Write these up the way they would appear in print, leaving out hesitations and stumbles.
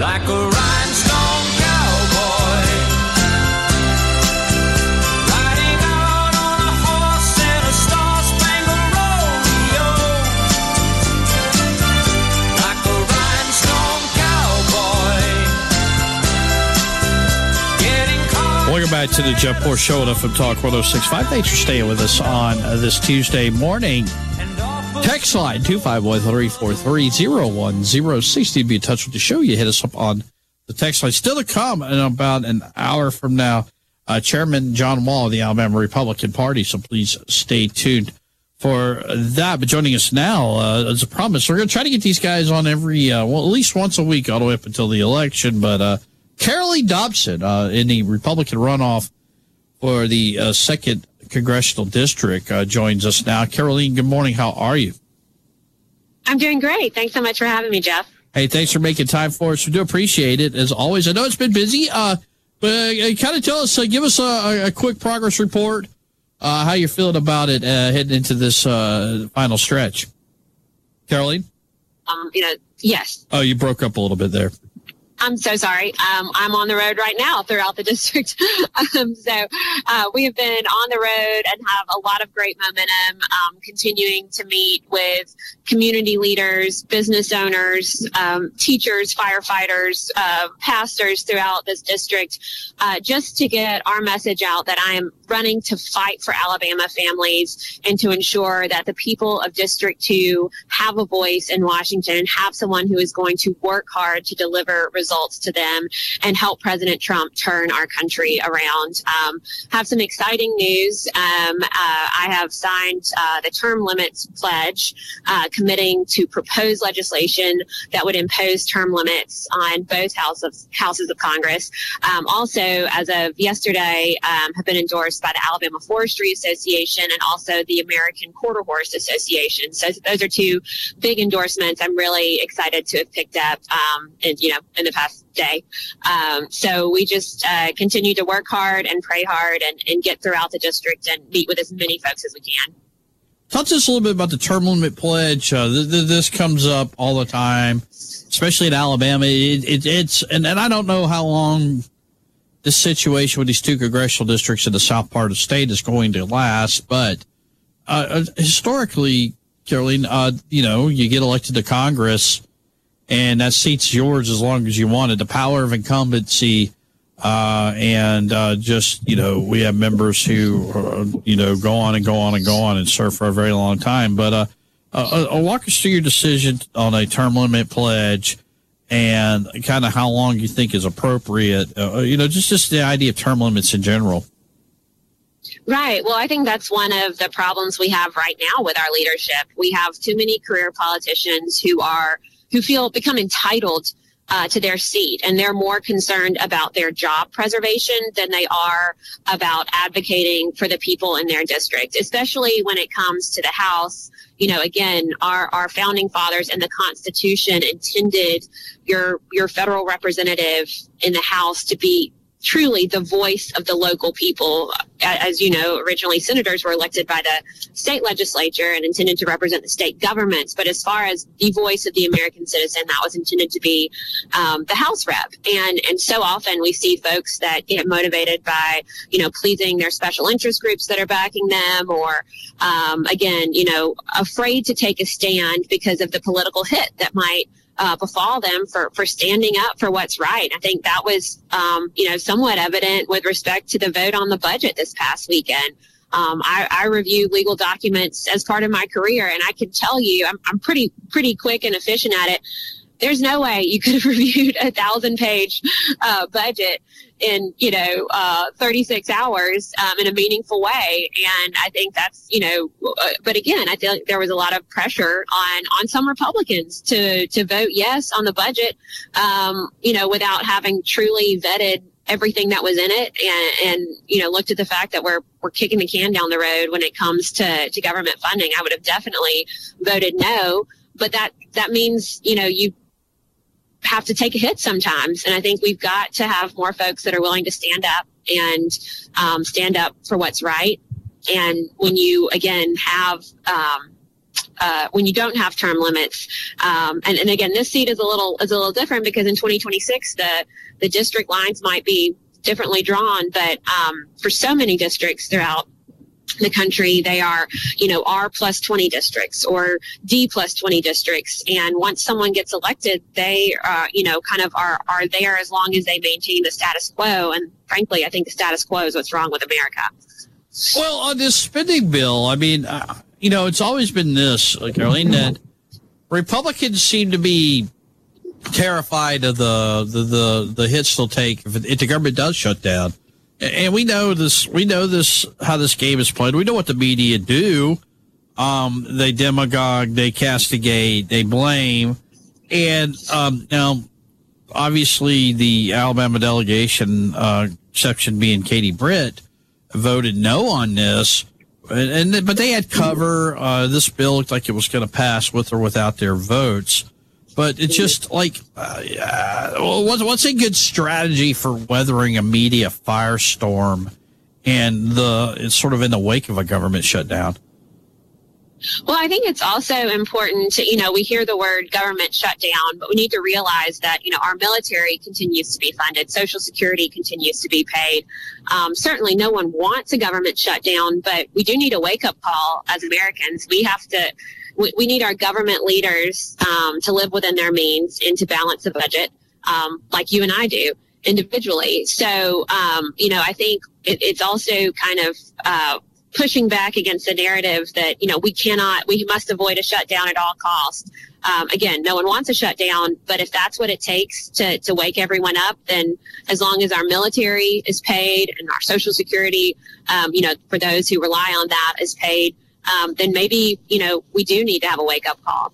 like a rhinestone cowboy, riding out on a horse in a star-spangled rodeo, like a rhinestone cowboy, getting caught. Welcome back to the Jeff Poor Show at FM Talk 106.5. Thanks for staying with us on this Tuesday morning. Text line 251-343-0106 to be in touch with the show. You hit us up on the text line. Still to come in about an hour from now, Chairman John Wall of the Alabama Republican Party. So please stay tuned for that. But joining us now, as a promise, we're going to try to get these guys on every, at least once a week all the way up until the election. But Caroline Dobson in the Republican runoff for the 2nd Congressional District joins us now. Caroline, good morning. How are you? I'm doing great. Thanks so much for having me, Jeff. Hey, thanks for making time for us. We do appreciate it, as always. I know it's been busy, but kind of tell us, give us a quick progress report, how you're feeling about it heading into this final stretch. Caroline? Yes. Oh, you broke up a little bit there. I'm so sorry. I'm on the road right now throughout the district. We have been on the road and have a lot of great momentum, continuing to meet with community leaders, business owners, teachers, firefighters, pastors throughout this district, just to get our message out that I am running to fight for Alabama families and to ensure that the people of District 2 have a voice in Washington and have someone who is going to work hard to deliver results to them and help President Trump turn our country around. Have some exciting news. I have signed the term limits pledge, committing to propose legislation that would impose term limits on both houses of Congress. Also, as of yesterday, have been endorsed by the Alabama Forestry Association and also the American Quarter Horse Association. So those are two big endorsements I'm really excited to have picked up in the past day. So we just continue to work hard and pray hard and get throughout the district and meet with as many folks as we can. Talk to us a little bit about the term limit pledge. This comes up all the time, especially in Alabama. And I don't know how long this situation with these 2 congressional districts in the south part of the state is going to last. But historically, Caroline, you get elected to Congress, and that seat's yours as long as you want it. The power of incumbency, we have members who, go on and serve for a very long time. But walk us through your decision on a term limit pledge and kind of how long you think is appropriate. Just the idea of term limits in general. Right. Well, I think that's one of the problems we have right now with our leadership. We have too many career politicians who become entitled to their seat, and they're more concerned about their job preservation than they are about advocating for the people in their district, especially when it comes to the House. Again, our founding fathers and the Constitution intended your federal representative in the House to be truly the voice of the local people. As you know, originally senators were elected by the state legislature and intended to represent the state governments. But as far as the voice of the American citizen, that was intended to be the House rep. And so often we see folks that get motivated by, pleasing their special interest groups that are backing them, or afraid to take a stand because of the political hit that might befall them for standing up for what's right. I think that was, somewhat evident with respect to the vote on the budget this past weekend. I review legal documents as part of my career, and I can tell you I'm pretty quick and efficient at it. There's no way you could have reviewed a 1,000-page budget in 36 hours in a meaningful way. And I think that's but again, I feel like there was a lot of pressure on some Republicans to vote yes on the budget, without having truly vetted everything that was in it and looked at the fact that we're kicking the can down the road when it comes to government funding. I would have definitely voted no, but that means you have to take a hit sometimes. And I think we've got to have more folks that are willing to stand up and stand up for what's right. And when you, again, have when you don't have term limits. And again, this seat is a little different because in 2026 the district lines might be differently drawn, but for so many districts throughout the country, they are, R plus 20 districts or D plus 20 districts. And once someone gets elected, they, kind of are there as long as they maintain the status quo. And frankly, I think the status quo is what's wrong with America. Well, on this spending bill, I mean, it's always been this, Caroline, that Republicans seem to be terrified of the hits they'll take if the government does shut down. And we know this, how this game is played. We know what the media do. They demagogue, they castigate, they blame. And now, obviously, the Alabama delegation, exception being Katie Britt, voted no on this. But they had cover. This bill looked like it was going to pass with or without their votes. But it's just like, what's a good strategy for weathering a media firestorm and it's sort of in the wake of a government shutdown? Well, I think it's also important to, we hear the word government shutdown, but we need to realize that, our military continues to be funded. Social Security continues to be paid. Certainly no one wants a government shutdown, but we do need a wake-up call as Americans. We need our government leaders to live within their means and to balance the budget like you and I do individually. So, I think it's also kind of pushing back against the narrative that, we must avoid a shutdown at all costs. Again, no one wants a shutdown, but if that's what it takes to wake everyone up, then as long as our military is paid and our Social Security, for those who rely on that is paid, then maybe, we do need to have a wake-up call.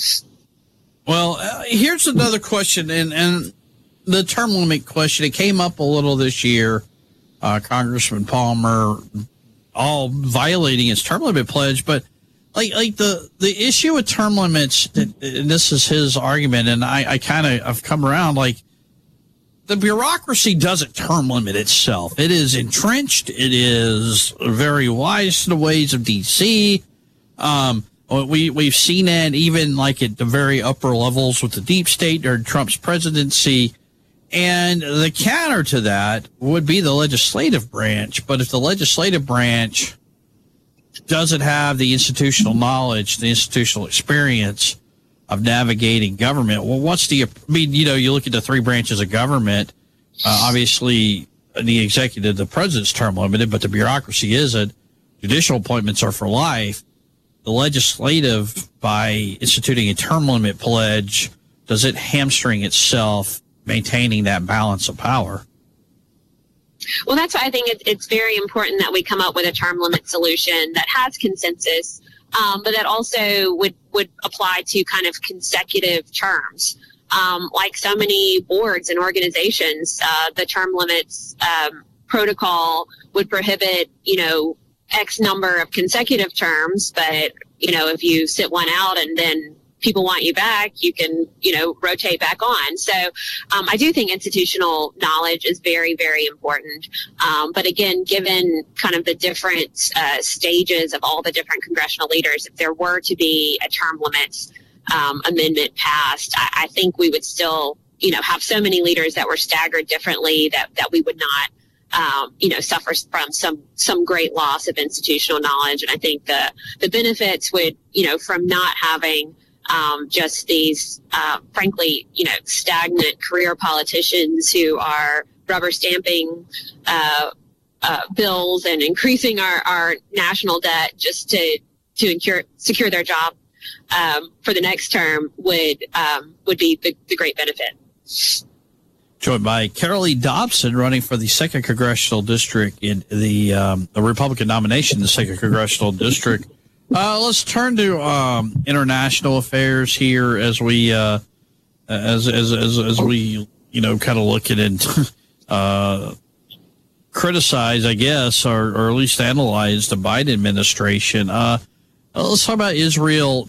Well, here's another question, and the term limit question. It came up a little this year. Congressman Palmer all violating his term limit pledge, but like the issue with term limits, and this is his argument, and I've come around, like, the bureaucracy doesn't term limit itself. It is entrenched. It is very wise to the ways of D.C. We've seen that even like at the very upper levels with the deep state during Trump's presidency. And the counter to that would be the legislative branch. But if the legislative branch doesn't have the institutional knowledge, the institutional experience of navigating government, well, you look at the three branches of government, obviously the executive, the president's term limited, but the bureaucracy isn't. Judicial appointments are for life. The legislative, by instituting a term limit pledge, does it hamstring itself maintaining that balance of power? Well, that's why I think it's very important that we come up with a term limit solution that has consensus, but that also would apply to kind of consecutive terms. Like so many boards and organizations, the term limits protocol would prohibit, X number of consecutive terms, but, if you sit one out and then people want you back, you can, rotate back on. So I do think institutional knowledge is very, very important. But again, given kind of the different stages of all the different congressional leaders, if there were to be a term limits amendment passed, I think we would still, have so many leaders that were staggered differently that we would not, suffer from some great loss of institutional knowledge. And I think the benefits would, from not having just these, frankly, stagnant career politicians who are rubber stamping bills and increasing our national debt just to secure their job for the next term would be the great benefit. Joined by Carol Dobson, running for the 2nd Congressional District in the Republican nomination in the 2nd Congressional District. Let's turn to international affairs here as we as we kind of look at it, criticize, I guess, or at least analyze the Biden administration. Let's talk about Israel.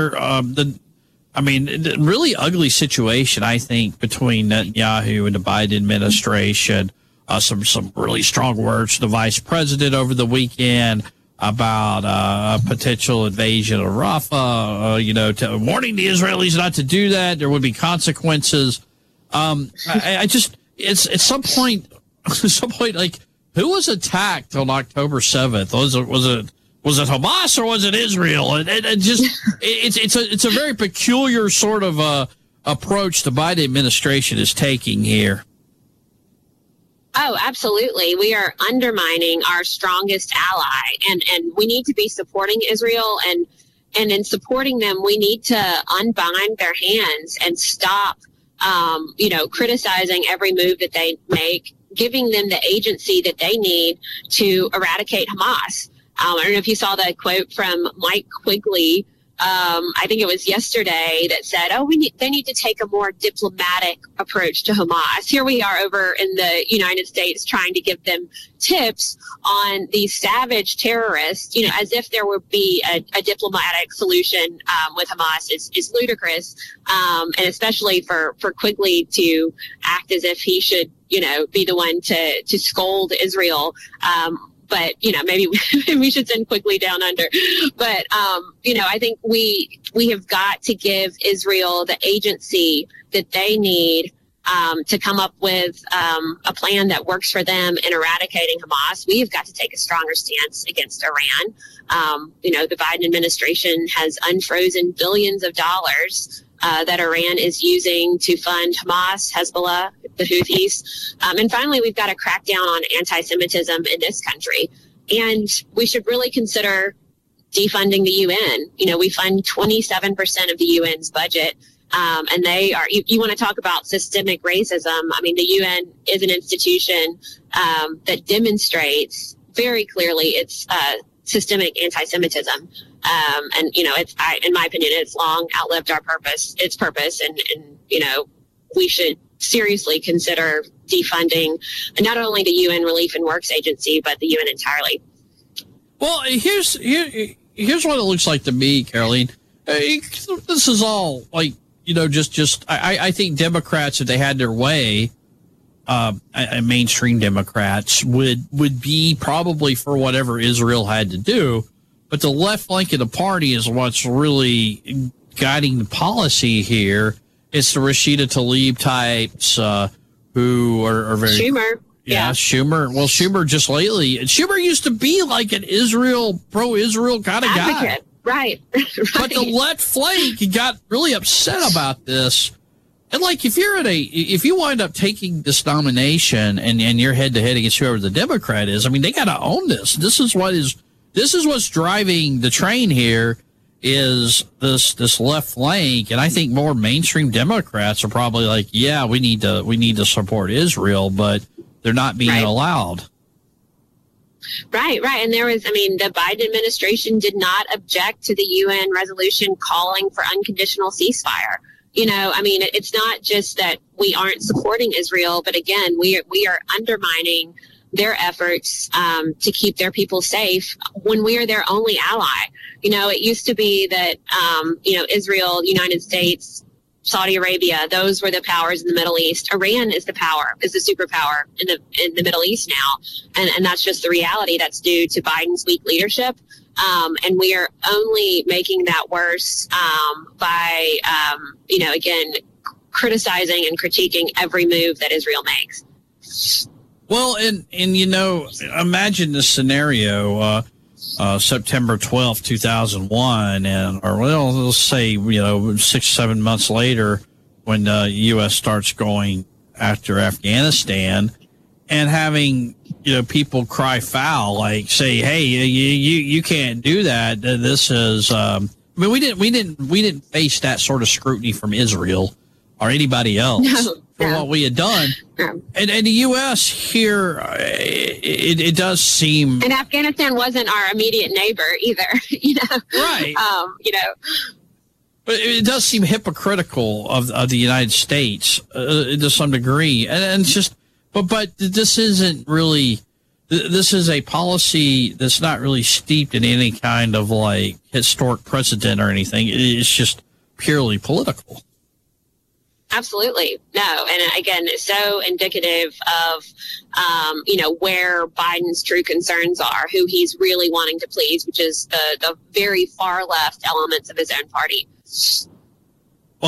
Really ugly situation, I think, between Netanyahu and the Biden administration. Some really strong words to the vice president over the weekend. about a potential invasion of Rafah, warning the Israelis not to do that. There would be consequences. I just, it's at some point, like, who was attacked on October 7th? Was it Hamas or was it Israel? And it's a very peculiar sort of approach the Biden administration is taking here. Oh, absolutely. We are undermining our strongest ally, and we need to be supporting Israel. And in supporting them, we need to unbind their hands and stop, criticizing every move that they make, giving them the agency that they need to eradicate Hamas. I don't know if you saw the quote from Mike Quigley. I think it was yesterday that said, they need to take a more diplomatic approach to Hamas. Here we are over in the United States trying to give them tips on these savage terrorists, as if there would be a diplomatic solution with Hamas is ludicrous. And especially for Quigley to act as if he should, be the one to scold Israel. But, maybe we should send Quigley down under. But, I think we have got to give Israel the agency that they need to come up with a plan that works for them in eradicating Hamas. We have got to take a stronger stance against Iran. The Biden administration has unfrozen billions of dollars that Iran is using to fund Hamas, Hezbollah, the Houthis. And finally, we've got to crack down on anti-Semitism in this country. And we should really consider defunding the UN. We fund 27% of the UN's budget. And they are, you want to talk about systemic racism. I mean, the UN is an institution that demonstrates very clearly its systemic anti-Semitism. And, in my opinion, it's long outlived its purpose. And we should seriously consider defunding not only the UN Relief and Works Agency, but the UN entirely. Well, here's what it looks like to me, Caroline. This is all like, I think Democrats, if they had their way, mainstream Democrats would be probably for whatever Israel had to do. But the left flank of the party is what's really guiding the policy here. It's the Rashida Tlaib types who are very... Schumer. Yeah, Schumer. Well, Schumer just lately... Schumer used to be like an pro-Israel kind of guy. Right. But the left flank got really upset about this. And like, if you wind up taking this nomination and you're head-to-head against whoever the Democrat is, I mean, they got to own this. This is what's driving the train here. Is this left flank, and I think more mainstream Democrats are probably like, yeah, we need to support Israel, but they're not being allowed. Right. And the Biden administration did not object to the UN resolution calling for unconditional ceasefire. It's not just that we aren't supporting Israel, but again, we are undermining their efforts to keep their people safe when we are their only ally. It used to be that, Israel, United States, Saudi Arabia, those were the powers in the Middle East. Iran is the superpower in the Middle East now. And that's just the reality. That's due to Biden's weak leadership. And we are only making that worse by, again, criticizing and critiquing every move that Israel makes. Well, and imagine this scenario, September 12th, 2001, let's say, 6-7 months later when the U.S. starts going after Afghanistan and having, people cry foul, like say, hey, you can't do that. This is, we didn't face that sort of scrutiny from Israel or anybody else. For what we had done. And the U.S. here, it does seem... And Afghanistan wasn't our immediate neighbor either, Right. But it does seem hypocritical of the United States to some degree. And it's just... But this isn't really... This is a policy that's not really steeped in any kind of, historic precedent or anything. It's just purely political. Absolutely. No. And again, it's so indicative of, where Biden's true concerns are, who he's really wanting to please, which is the very far left elements of his own party. Well,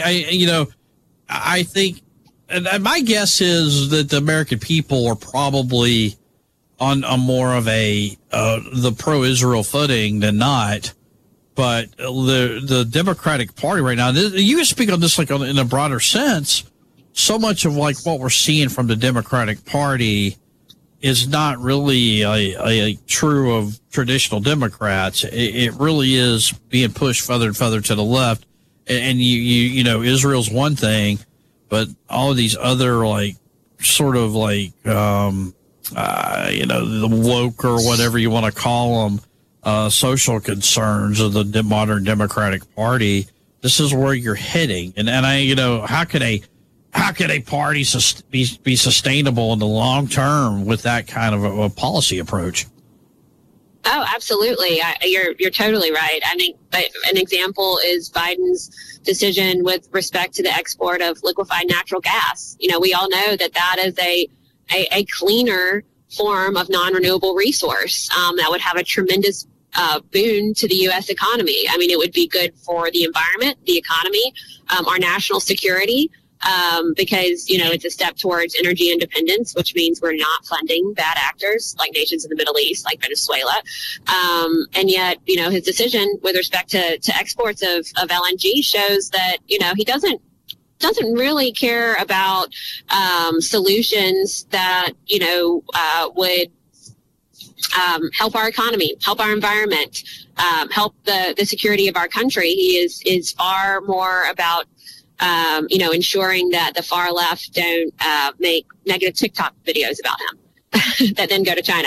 I think, and my guess is that the American people are probably on a more of the pro-Israel footing than not. But the Democratic Party right now, you can speak on this like in a broader sense. So much of like what we're seeing from the Democratic Party is not really a true of traditional Democrats. It really is being pushed further and further to the left. And you know, Israel's one thing, but all of these other like sort of like the woke or whatever you want to call them. Social concerns of the modern Democratic Party. This is where you're heading, and how could a party be sustainable in the long term with that kind of a policy approach? Oh, absolutely. You're totally right. I think an example is Biden's decision with respect to the export of liquefied natural gas. You know, we all know that is a cleaner form of non-renewable resource that would have a tremendous boon to the U.S. economy. I mean, it would be good for the environment, the economy, our national security, because, it's a step towards energy independence, which means we're not funding bad actors like nations in the Middle East, like Venezuela. And yet, his decision with respect to exports of LNG shows that, he doesn't really care about solutions that, would help our economy, help our environment, help the security of our country. He is far more about, ensuring that the far left don't make negative TikTok videos about him that then go to China.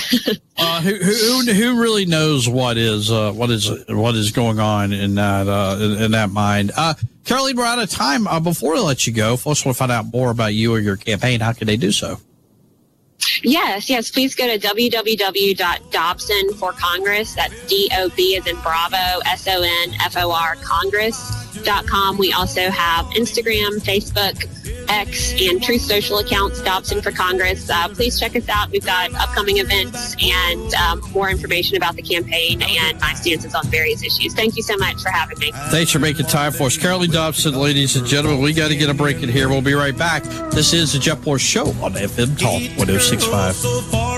Who really knows what is going on in that mind? Caroline, we're out of time. Before I let you go, folks want to find out more about you or your campaign. How can they do so? Yes. Please go to www.dobsonforcongress. That's DOB as in Bravo, SONFOR Congress.com. We also have Instagram, Facebook, X, and Truth Social accounts, Dobson for Congress. Please check us out. We've got upcoming events and more information about the campaign and my stances on various issues. Thank you so much for having me. Thanks for making time for us. Caroline Dobson, ladies and gentlemen, we got to get a break in here. We'll be right back. This is the Jeff Moore Show on FM Talk 106.5.